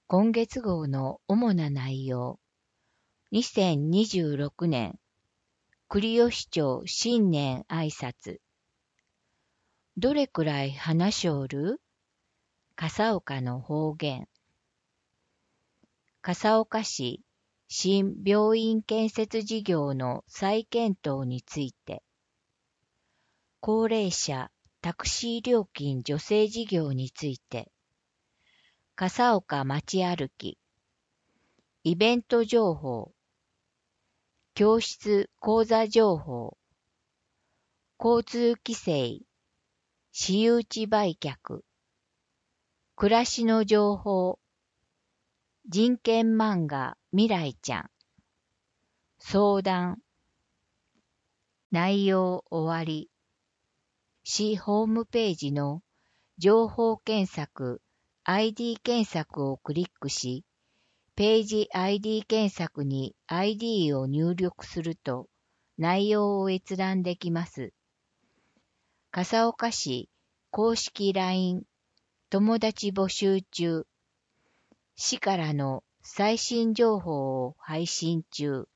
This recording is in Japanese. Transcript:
今月号の主な内容。2026年、栗吉町新年挨拶。どれくらい話しょる？笠岡の方言。笠岡市新病院建設事業の再検討について。高齢者タクシー料金助成事業について。笠岡街歩き。イベント情報。教室講座情報。交通規制。私有地売却。暮らしの情報。人権漫画未来ちゃん。相談。内容終わり。市ホームページの情報検索 ID 検索をクリックし、ページ ID 検索に ID を入力すると内容を閲覧できます。笠岡市公式 LINE 友達募集中。市からの最新情報を配信中。